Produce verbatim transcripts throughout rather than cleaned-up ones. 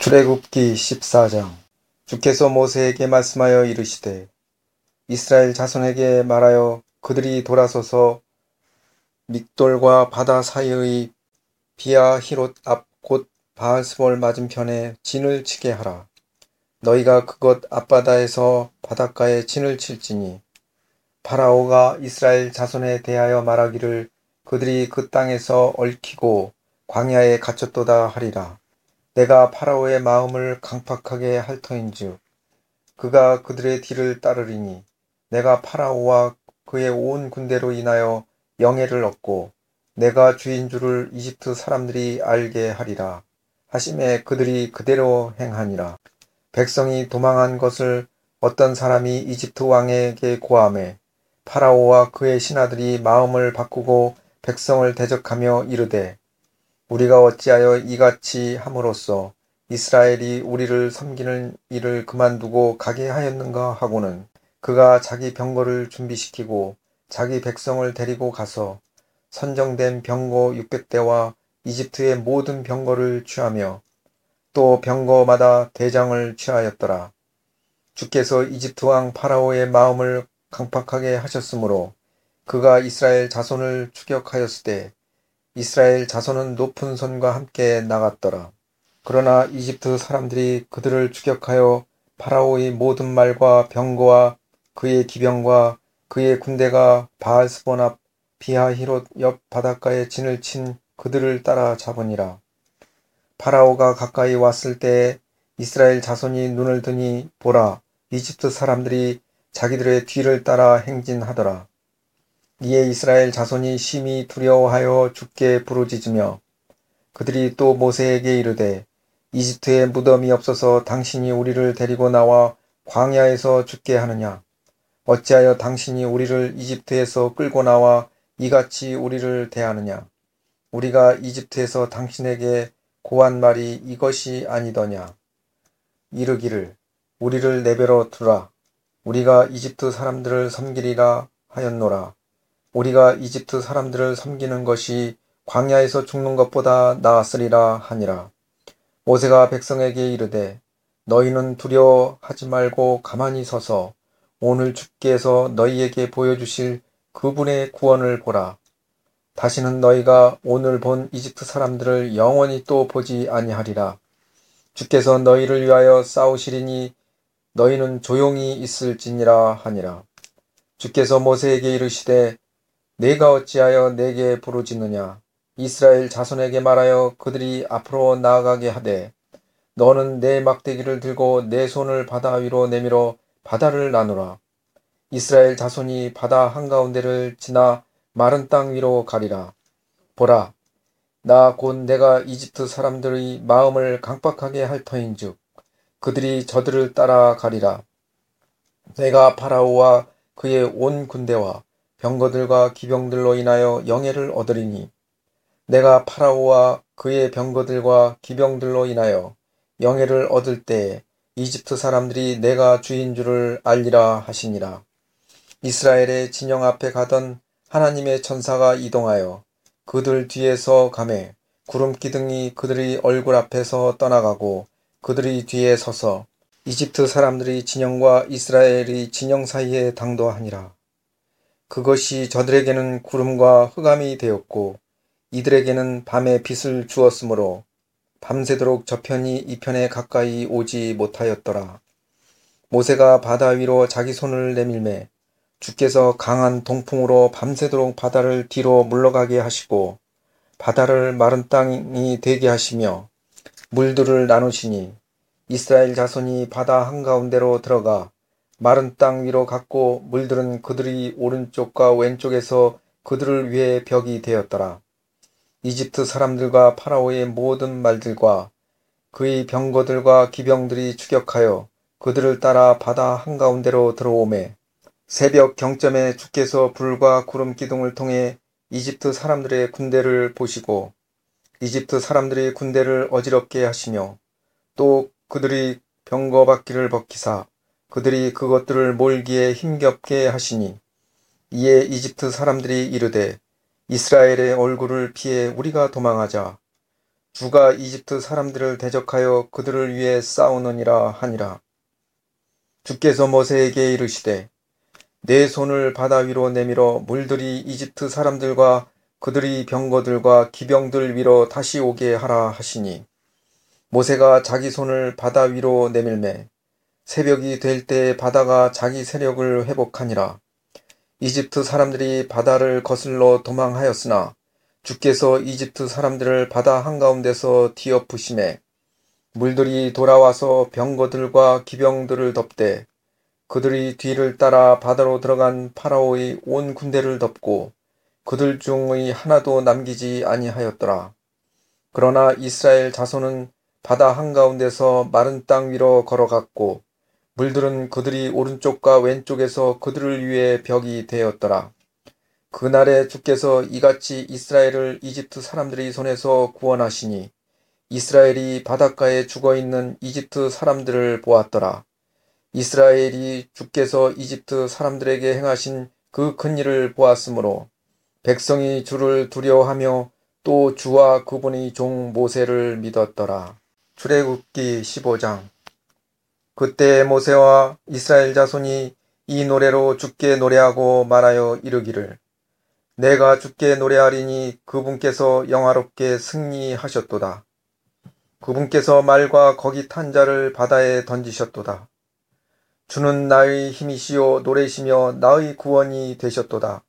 출애굽기 십사 장. 주께서 모세에게 말씀하여 이르시되 이스라엘 자손에게 말하여 그들이 돌아서서 믹돌과 바다 사이의 비아히롯 앞 곧 바알스볼 맞은편에 진을 치게 하라. 너희가 그것 앞바다에서 바닷가에 진을 칠지니 파라오가 이스라엘 자손에 대하여 말하기를 그들이 그 땅에서 얽히고 광야에 갇혔도다 하리라. 내가 파라오의 마음을 강팍하게 할 터인즉 그가 그들의 뒤를 따르리니 내가 파라오와 그의 온 군대로 인하여 영예를 얻고 내가 주인 줄을 이집트 사람들이 알게 하리라 하심에 그들이 그대로 행하니라. 백성이 도망한 것을 어떤 사람이 이집트 왕에게 고하매 파라오와 그의 신하들이 마음을 바꾸고 백성을 대적하며 이르되 우리가 어찌하여 이같이 함으로써 이스라엘이 우리를 섬기는 일을 그만두고 가게 하였는가 하고는 그가 자기 병거를 준비시키고 자기 백성을 데리고 가서 선정된 병거 육백 대와 이집트의 모든 병거를 취하며 또 병거마다 대장을 취하였더라. 주께서 이집트 왕 파라오의 마음을 강팍하게 하셨으므로 그가 이스라엘 자손을 추격하였을 때 이스라엘 자손은 높은 손과 함께 나갔더라. 그러나 이집트 사람들이 그들을 추격하여 파라오의 모든 말과 병거와 그의 기병과 그의 군대가 바알스본 앞 비하히롯 옆 바닷가에 진을 친 그들을 따라 잡으니라. 파라오가 가까이 왔을 때에 이스라엘 자손이 눈을 드니 보라, 이집트 사람들이 자기들의 뒤를 따라 행진하더라. 이에 이스라엘 자손이 심히 두려워하여 주께 부르짖으며 그들이 또 모세에게 이르되 이집트에 무덤이 없어서 당신이 우리를 데리고 나와 광야에서 죽게 하느냐? 어찌하여 당신이 우리를 이집트에서 끌고 나와 이같이 우리를 대하느냐? 우리가 이집트에서 당신에게 고한 말이 이것이 아니더냐? 이르기를 우리를 내버려 두라. 우리가 이집트 사람들을 섬기리라 하였노라. 우리가 이집트 사람들을 섬기는 것이 광야에서 죽는 것보다 나았으리라 하니라. 모세가 백성에게 이르되 너희는 두려워하지 말고 가만히 서서 오늘 주께서 너희에게 보여주실 그분의 구원을 보라. 다시는 너희가 오늘 본 이집트 사람들을 영원히 또 보지 아니하리라. 주께서 너희를 위하여 싸우시리니 너희는 조용히 있을지니라 하니라. 주께서 모세에게 이르시되 내가 어찌하여 내게 부르짖느냐? 이스라엘 자손에게 말하여 그들이 앞으로 나아가게 하되 너는 내 막대기를 들고 내 손을 바다 위로 내밀어 바다를 나누라. 이스라엘 자손이 바다 한가운데를 지나 마른 땅 위로 가리라. 보라, 나 곧 내가 이집트 사람들의 마음을 강팍하게 할 터인즉 그들이 저들을 따라 가리라. 내가 파라오와 그의 온 군대와 병거들과 기병들로 인하여 영예를 얻으리니 내가 파라오와 그의 병거들과 기병들로 인하여 영예를 얻을 때에 이집트 사람들이 내가 주인 줄을 알리라 하시니라. 이스라엘의 진영 앞에 가던 하나님의 천사가 이동하여 그들 뒤에서 가매 구름 기둥이 그들의 얼굴 앞에서 떠나가고 그들의 뒤에 서서 이집트 사람들의 진영과 이스라엘의 진영 사이에 당도하니라. 그것이 저들에게는 구름과 흑암이 되었고 이들에게는 밤에 빛을 주었으므로 밤새도록 저편이 이편에 가까이 오지 못하였더라. 모세가 바다 위로 자기 손을 내밀매 주께서 강한 동풍으로 밤새도록 바다를 뒤로 물러가게 하시고 바다를 마른 땅이 되게 하시며 물들을 나누시니 이스라엘 자손이 바다 한가운데로 들어가 마른 땅 위로 갔고 물들은 그들이 오른쪽과 왼쪽에서 그들을 위해 벽이 되었더라. 이집트 사람들과 파라오의 모든 말들과 그의 병거들과 기병들이 추격하여 그들을 따라 바다 한가운데로 들어오매 새벽 경점에 주께서 불과 구름 기둥을 통해 이집트 사람들의 군대를 보시고 이집트 사람들의 군대를 어지럽게 하시며 또 그들이 병거 바퀴를 벗기사 그들이 그것들을 몰기에 힘겹게 하시니 이에 이집트 사람들이 이르되 이스라엘의 얼굴을 피해 우리가 도망하자. 주가 이집트 사람들을 대적하여 그들을 위해 싸우느니라 하니라. 주께서 모세에게 이르시되 내 손을 바다 위로 내밀어 물들이 이집트 사람들과 그들의 병거들과 기병들 위로 다시 오게 하라 하시니 모세가 자기 손을 바다 위로 내밀매 새벽이 될 때 바다가 자기 세력을 회복하니라. 이집트 사람들이 바다를 거슬러 도망하였으나 주께서 이집트 사람들을 바다 한가운데서 뒤엎으시매 물들이 돌아와서 병거들과 기병들을 덮되 그들의 뒤를 따라 바다로 들어간 파라오의 온 군대를 덮고 그들 중의 하나도 남기지 아니하였더라. 그러나 이스라엘 자손은 바다 한가운데서 마른 땅 위로 걸어갔고 물들은 그들이 오른쪽과 왼쪽에서 그들을 위해 벽이 되었더라. 그날에 주께서 이같이 이스라엘을 이집트 사람들의 손에서 구원하시니 이스라엘이 바닷가에 죽어있는 이집트 사람들을 보았더라. 이스라엘이 주께서 이집트 사람들에게 행하신 그 큰일을 보았으므로 백성이 주를 두려워하며 또 주와 그분의 종 모세를 믿었더라. 출애굽기 십오 장. 그때 모세와 이스라엘 자손이 이 노래로 주께 노래하고 말하여 이르기를 내가 주께 노래하리니 그분께서 영화롭게 승리하셨도다. 그분께서 말과 거기 탄 자를 바다에 던지셨도다. 주는 나의 힘이시요 노래시며 나의 구원이 되셨도다.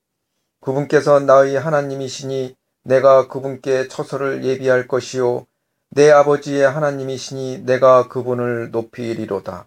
그분께서 나의 하나님이시니 내가 그분께 처소를 예비할 것이요 내 아버지의 하나님이시니 내가 그분을 높이리로다.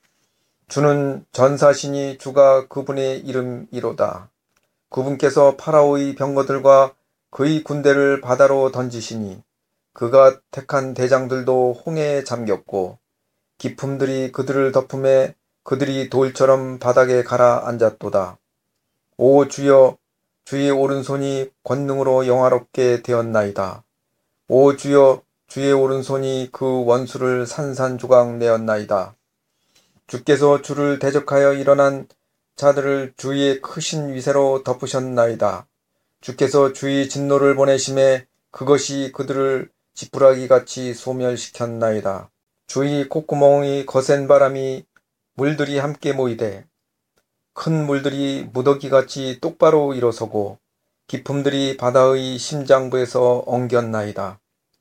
주는 전사시니 주가 그분의 이름이로다. 그분께서 파라오의 병거들과 그의 군대를 바다로 던지시니 그가 택한 대장들도 홍해에 잠겼고 기품들이 그들을 덮음에 그들이 돌처럼 바닥에 가라앉았도다. 오 주여 주의 오른손이 권능으로 영화롭게 되었나이다. 오 주여 주의 오른손이 그 원수를 산산조각 내었나이다. 주께서 주를 대적하여 일어난 자들을 주의 크신 위세로 덮으셨나이다. 주께서 주의 진노를 보내심에 그것이 그들을 지푸라기같이 소멸시켰나이다. 주의 콧구멍의 거센 바람이 물들이 함께 모이되 큰 물들이 무더기같이 똑바로 일어서고 기품들이 바다의 심장부에서 엉겼나이다.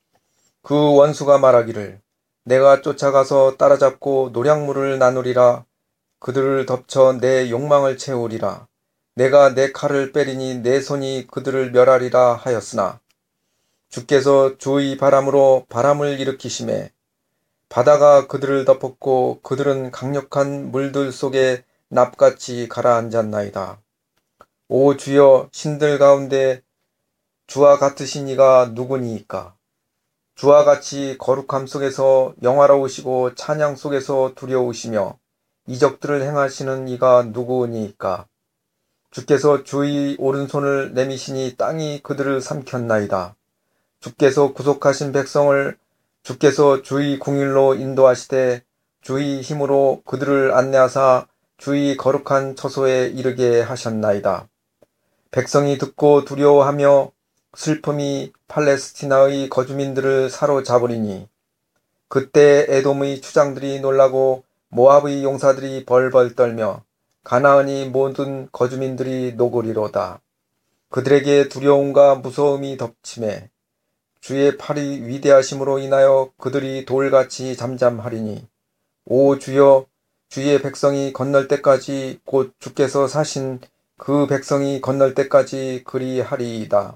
그 원수가 말하기를 내가 쫓아가서 따라잡고 노량물을 나누리라. 그들을 덮쳐 내 욕망을 채우리라. 내가 내 칼을 빼리니 내 손이 그들을 멸하리라 하였으나 주께서 주의 바람으로 바람을 일으키심에 바다가 그들을 덮었고 그들은 강력한 물들 속에 납같이 가라앉았나이다. 오 주여 신들 가운데 주와 같으신 이가 누구니이까? 주와 같이 거룩함 속에서 영화로우시고 찬양 속에서 두려우시며 이적들을 행하시는 이가 누구니이까? 주께서 주의 오른손을 내미시니 땅이 그들을 삼켰나이다. 주께서 구속하신 백성을 주께서 주의 궁일로 인도하시되 주의 힘으로 그들을 안내하사 주의 거룩한 처소에 이르게 하셨나이다. 백성이 듣고 두려워하며 슬픔이 팔레스티나의 거주민들을 사로잡으리니 그때 에돔의 추장들이 놀라고 모압의 용사들이 벌벌 떨며 가나안의 모든 거주민들이 녹으리로다. 그들에게 두려움과 무서움이 덮침에 주의 팔이 위대하심으로 인하여 그들이 돌같이 잠잠하리니 오 주여 주의 백성이 건널 때까지 곧 주께서 사신 그 백성이 건널 때까지 그리하리이다.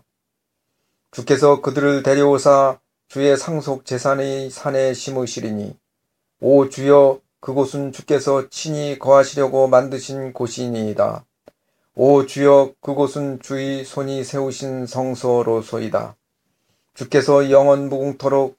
주께서 그들을 데려오사 주의 상속 제산의 산에 심으시리니 오 주여 그곳은 주께서 친히 거하시려고 만드신 곳이니이다. 오 주여 그곳은 주의 손이 세우신 성소로소이다. 주께서 영원 무궁토록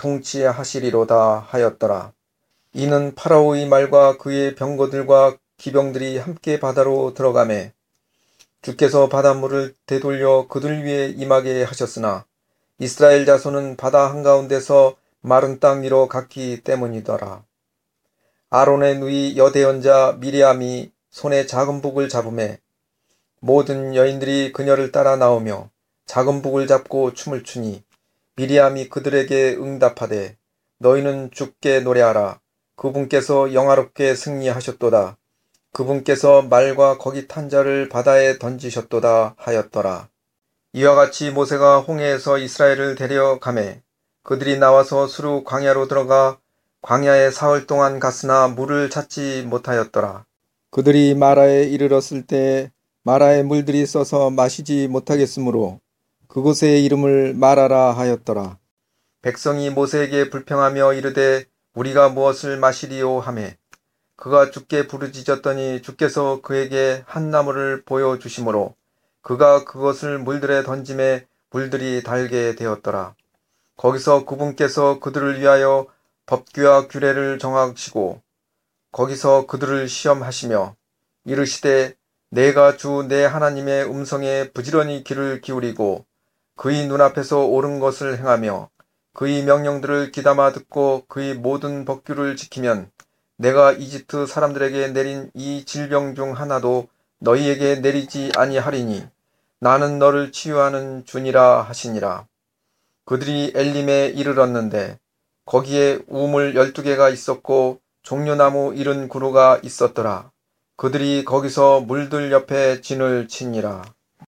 통치하시리로다 하였더라. 이는 파라오의 말과 그의 병거들과 기병들이 함께 바다로 들어가매 주께서 바닷물을 되돌려 그들 위에 임하게 하셨으나 이스라엘 자손은 바다 한가운데서 마른 땅 위로 갔기 때문이더라. 아론의 누이 여대언자 미리암이 손에 작은 북을 잡음에 모든 여인들이 그녀를 따라 나오며 작은 북을 잡고 춤을 추니 미리암이 그들에게 응답하되 너희는 주께 노래하라. 그분께서 영화롭게 승리하셨도다. 그분께서 말과 거기 탄 자를 바다에 던지셨도다 하였더라. 이와 같이 모세가 홍해에서 이스라엘을 데려가매 그들이 나와서 수루 광야로 들어가 광야에 사흘 동안 갔으나 물을 찾지 못하였더라. 그들이 마라에 이르렀을 때 마라의 물들이 써서 마시지 못하겠으므로 그곳의 이름을 마라라 하였더라. 백성이 모세에게 불평하며 이르되 우리가 무엇을 마시리요 하매 그가 주께 부르짖었더니 주께서 그에게 한 나무를 보여주심으로 그가 그것을 물들에 던짐에 물들이 달게 되었더라. 거기서 그분께서 그들을 위하여 법규와 규례를 정하시고 거기서 그들을 시험하시며 이르시되 내가 주 내 하나님의 음성에 부지런히 귀를 기울이고 그의 눈앞에서 옳은 것을 행하며 그의 명령들을 귀담아 듣고 그의 모든 법규를 지키면 내가 이집트 사람들에게 내린 이 질병 중 하나도 너희에게 내리지 아니하리니 나는 너를 치유하는 주니라 하시니라. 그들이 엘림에 이르렀는데 거기에 우물 열두 개가 있었고 종려나무 이른 구루가 있었더라. 그들이 거기서 물들 옆에 진을 치니라.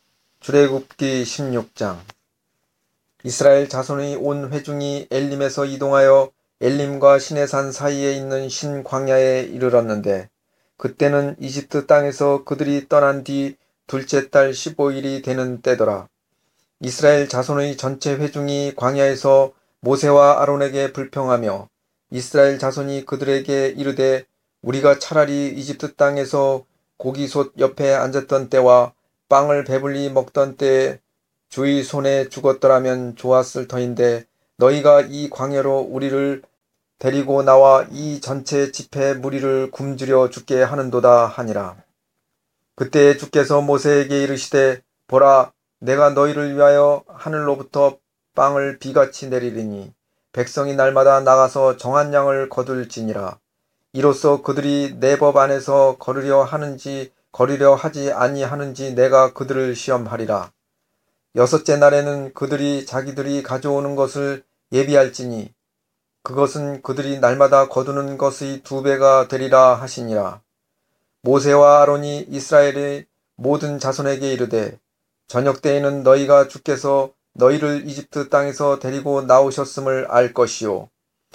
출애굽기 십육 장. 이스라엘 자손의 온 회중이 엘림에서 이동하여 엘림과 시내산 사이에 있는 신광야에 이르렀는데 그때는 이집트 땅에서 그들이 떠난 뒤 둘째 달 십오 일이 되는 때더라. 이스라엘 자손의 전체 회중이 광야에서 모세와 아론에게 불평하며 이스라엘 자손이 그들에게 이르되 우리가 차라리 이집트 땅에서 고기솥 옆에 앉았던 때와 빵을 배불리 먹던 때에 주의 손에 죽었더라면 좋았을 터인데 너희가 이 광야로 우리를 데리고 나와 이 전체 집회 무리를 굶주려 죽게 하는도다 하니라. 그때 주께서 모세에게 이르시되 보라 내가 너희를 위하여 하늘로부터 빵을 비같이 내리리니 백성이 날마다 나가서 정한 양을 거둘지니라. 이로써 그들이 내 법 안에서 걸으려 하는지 걸으려 하지 아니하는지 내가 그들을 시험하리라. 여섯째 날에는 그들이 자기들이 가져오는 것을 예비할지니 그것은 그들이 날마다 거두는 것의 두 배가 되리라 하시니라. 모세와 아론이 이스라엘의 모든 자손에게 이르되 저녁 때에는 너희가 주께서 너희를 이집트 땅에서 데리고 나오셨음을 알 것이요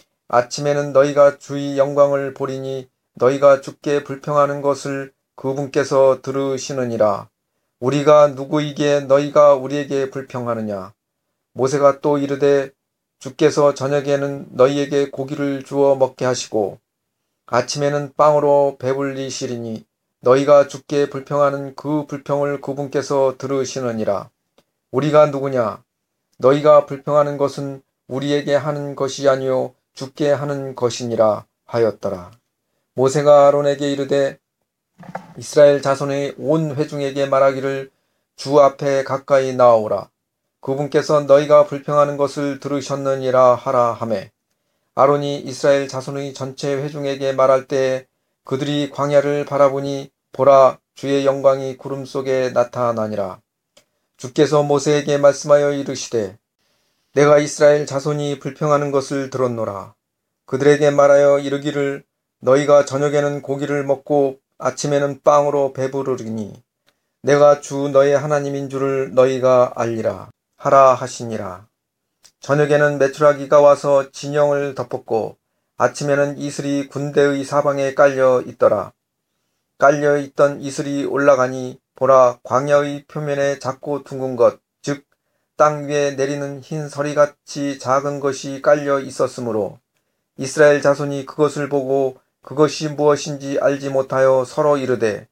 아침에는 너희가 주의 영광을 보리니 너희가 주께 불평하는 것을 그분께서 들으시느니라. 우리가 누구이기에 너희가 우리에게 불평하느냐. 모세가 또 이르되 주께서 저녁에는 너희에게 고기를 주어 먹게 하시고 아침에는 빵으로 배불리시리니 너희가 주께 불평하는 그 불평을 그분께서 들으시느니라. 우리가 누구냐? 너희가 불평하는 것은 우리에게 하는 것이 아니요 주께 하는 것이니라 하였더라. 모세가 아론에게 이르되 이스라엘 자손의 온 회중에게 말하기를 주 앞에 가까이 나아오라. 그분께서 너희가 불평하는 것을 들으셨느니라 하라 하매 아론이 이스라엘 자손의 전체 회중에게 말할 때에 그들이 광야를 바라보니 보라 주의 영광이 구름 속에 나타나니라. 주께서 모세에게 말씀하여 이르시되 내가 이스라엘 자손이 불평하는 것을 들었노라. 그들에게 말하여 이르기를 너희가 저녁에는 고기를 먹고 아침에는 빵으로 배부르리니 내가 주 너의 하나님인 줄을 너희가 알리라 하라 하시니라. 저녁에는 메추라기가 와서 진영을 덮었고 아침에는 이슬이 군대의 사방에 깔려 있더라. 깔려 있던 이슬이 올라가니 보라 광야의 표면에 작고 둥근 것, 즉 땅 위에 내리는 흰 서리같이 작은 것이 깔려 있었으므로 이스라엘 자손이 그것을 보고 그것이 무엇인지 알지 못하여 서로 이르되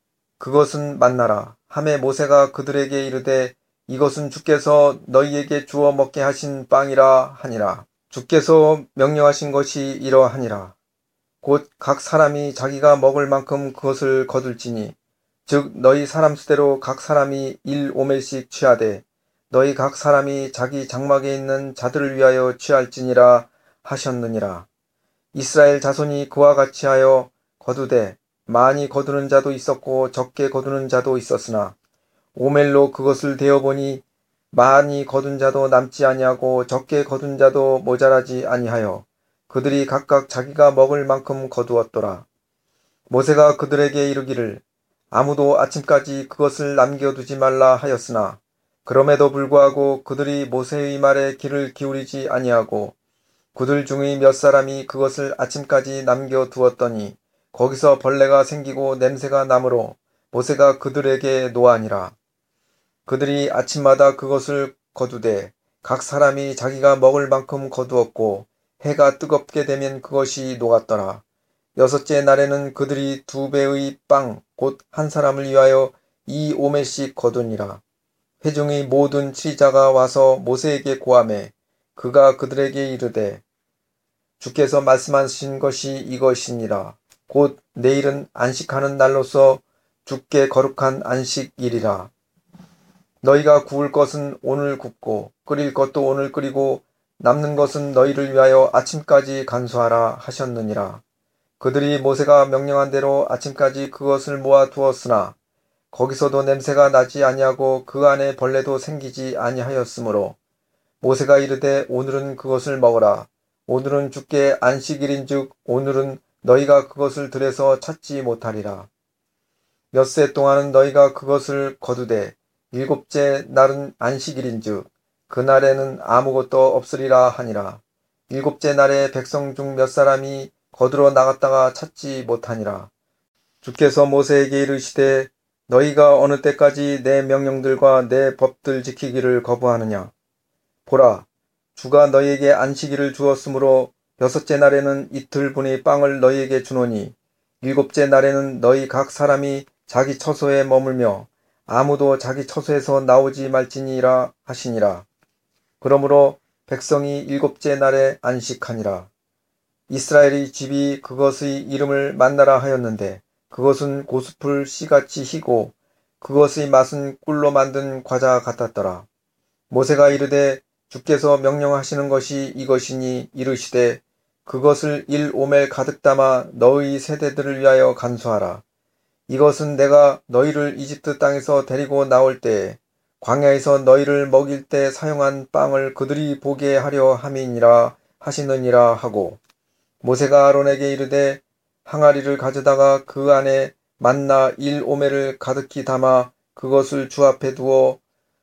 그것은 만나라 하매 모세가 그들에게 이르되 이것은 주께서 너희에게 주어 먹게 하신 빵이라 하니라. 주께서 명령하신 것이 이러하니라. 곧 각 사람이 자기가 먹을 만큼 그것을 거둘지니 즉 너희 사람 수대로 각 사람이 일 오멜씩 취하되 너희 각 사람이 자기 장막에 있는 자들을 위하여 취할지니라 하셨느니라. 이스라엘 자손이 그와 같이 하여 거두되 많이 거두는 자도 있었고 적게 거두는 자도 있었으나 오멜로 그것을 대어보니 많이 거둔 자도 남지 아니하고 적게 거둔 자도 모자라지 아니하여 그들이 각각 자기가 먹을 만큼 거두었더라. 모세가 그들에게 이르기를 아무도 아침까지 그것을 남겨두지 말라 하였으나 그럼에도 불구하고 그들이 모세의 말에 귀를 기울이지 아니하고 그들 중의 몇 사람이 그것을 아침까지 남겨두었더니 거기서 벌레가 생기고 냄새가 나므로 모세가 그들에게 노하니라. 그들이 아침마다 그것을 거두되 각 사람이 자기가 먹을 만큼 거두었고 해가 뜨겁게 되면 그것이 녹았더라. 여섯째 날에는 그들이 두 배의 빵 곧 한 사람을 위하여 이 오매씩 거두니라. 회중의 모든 치자가 와서 모세에게 고하매 그가 그들에게 이르되 주께서 말씀하신 것이 이것이니라. 곧 내일은 안식하는 날로서 주께 거룩한 안식일이라. 너희가 구울 것은 오늘 굽고 끓일 것도 오늘 끓이고 남는 것은 너희를 위하여 아침까지 간수하라 하셨느니라. 그들이 모세가 명령한 대로 아침까지 그것을 모아 두었으나 거기서도 냄새가 나지 아니하고 그 안에 벌레도 생기지 아니하였으므로 모세가 이르되 오늘은 그것을 먹어라. 오늘은 주께 안식일인즉 오늘은 너희가 그것을 들에서 찾지 못하리라. 엿새 동안은 너희가 그것을 거두되 일곱째 날은 안식일인즉 그날에는 아무것도 없으리라 하니라. 일곱째 날에 백성 중 몇 사람이 거두러 나갔다가 찾지 못하니라. 주께서 모세에게 이르시되 너희가 어느 때까지 내 명령들과 내 법들 지키기를 거부하느냐. 보라, 주가 너희에게 안식일을 주었으므로 여섯째 날에는 이틀 분의 빵을 너희에게 주노니 일곱째 날에는 너희 각 사람이 자기 처소에 머물며 아무도 자기 처소에서 나오지 말지니라 하시니라. 그러므로 백성이 일곱째 날에 안식하니라. 이스라엘의 집이 그것의 이름을 만나라 하였는데 그것은 고수풀 씨같이 희고 그것의 맛은 꿀로 만든 과자 같았더라. 모세가 이르되 주께서 명령하시는 것이 이것이니 이르시되 그것을 일 오멜 가득 담아 너희 세대들을 위하여 간수하라. 이것은 내가 너희를 이집트 땅에서 데리고 나올 때에 광야에서 너희를 먹일 때 사용한 빵을 그들이 보게 하려 함이니라 하시느니라 하고 모세가 아론에게 이르되 항아리를 가져다가 그 안에 만나 일 오멜을 가득히 담아 그것을 주 앞에 두어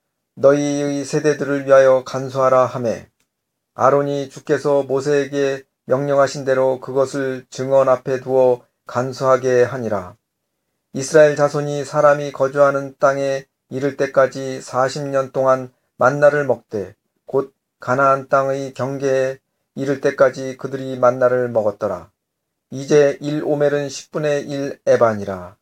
너희의 세대들을 위하여 간수하라 하매 아론이 주께서 모세에게 명령하신 대로 그것을 증언 앞에 두어 간수하게 하니라. 이스라엘 자손이 사람이 거주하는 땅에 이를 때까지 사십 년 동안 만나를 먹되 곧 가나안 땅의 경계에 이를 때까지 그들이 만나를 먹었더라. 이제 일 오멜은 십분의 일 에바니라.